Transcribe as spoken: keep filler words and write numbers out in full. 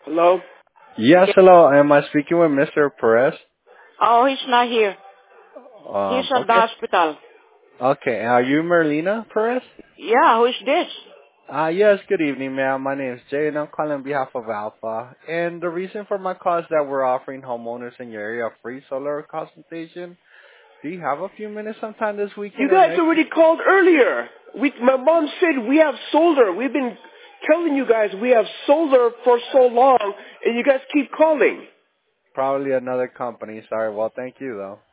Hello? Yes, Yeah. hello. Am I speaking with Mister Perez? Oh, he's not here. He's Um, at the okay. hospital. Okay, are you Merlina Perez? Yeah, who is this? Uh, yes, good evening, ma'am. My name is Jay, and I'm calling on behalf of Alpha. And the reason for my call is that we're offering homeowners in your area a free solar consultation. Do you have a few minutes sometime this You weekend or guys next week? already called earlier. We, my mom said we have solar. We've been telling you guys we have solar for so long, and you guys keep calling. Probably another company. Sorry. Well, thank you, though.